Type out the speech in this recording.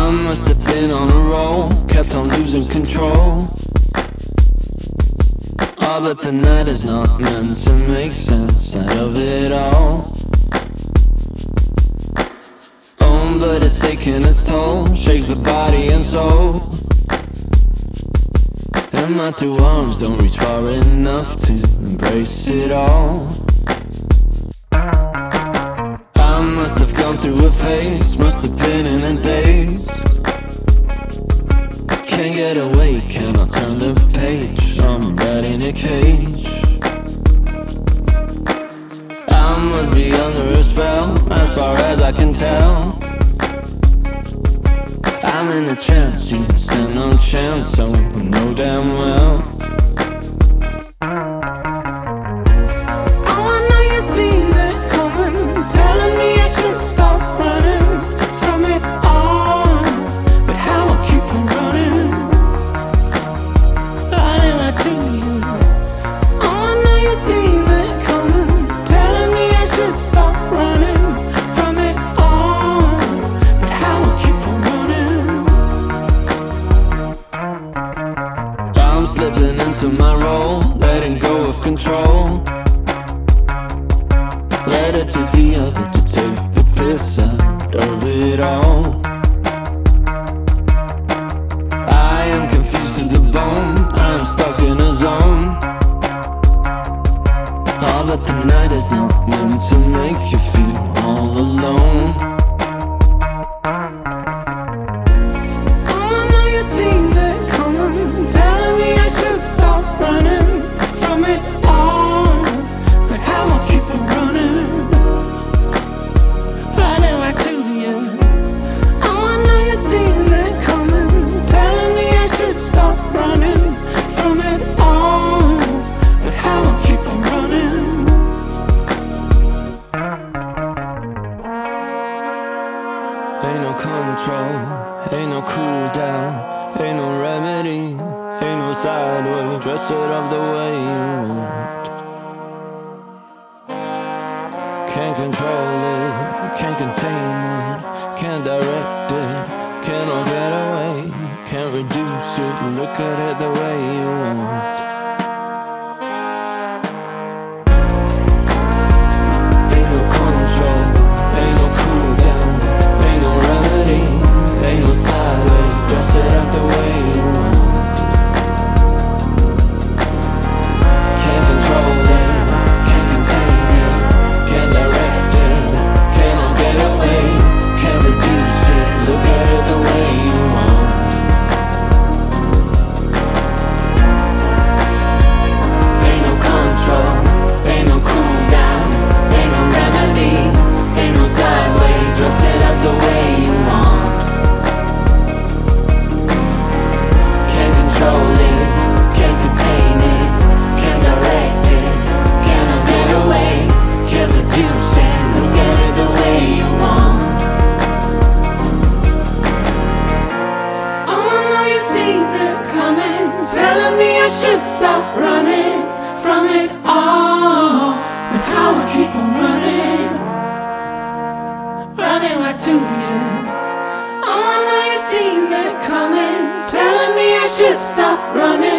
I must have been on a roll, kept on losing control. Oh, but the night is not meant to make sense out of it all. Oh, but it's taking its toll, shakes the body and soul. And my two arms don't reach far enough to embrace it all. I must have gone through a phase, must have been in a daze. Can't get away, cannot turn the page, I'm right in a cage. I must be under a spell, as far as I can tell. I'm in a trance, you stand no chance, so I know damn well. Oh, I know you've seen it coming, telling me I should stop running from it all. But how I keep on running, running right to you. Oh, I know you've seen it coming, telling me I should stop running from it all. But how I keep on running. I'm slipping into my role, letting go of control. Let it to the other to take the piss out of it all. I am confused to the bone, I'm stuck in a zone. Oh, but the night is not meant to make you feel all alone. Oh, I know you've seen it coming, telling me I should stop running from it all. But how I keep on running, running right to you. Oh, I know you've seen it coming, telling me I should stop running from it all. But how I keep on running. Ain't no control, ain't no cool down, ain't no remedy, ain't no sideway, dress it up the way you want. Can't control it, can't contain it, can't direct it, cannot get away, can't reduce it, look at it the way you want. Ain't no control, ain't no cool down, ain't no remedy, ain't no sideway, dress it up the way you want. Can't control it, can't contain it, can't direct it, cannot get away, can't reduce it, look at it the way you want. Ain't no control, ain't no cool down, ain't no remedy, ain't no sideway, dress it up the way you want. Can't control it, can't contain it, can't direct it, cannot get away, can't reduce it, look at it the way you want. Oh, I know you've seen it coming, telling me I should stop running from it all. But how I keep on running, running right to you. Oh, I know you've seen it coming, telling me I should stop running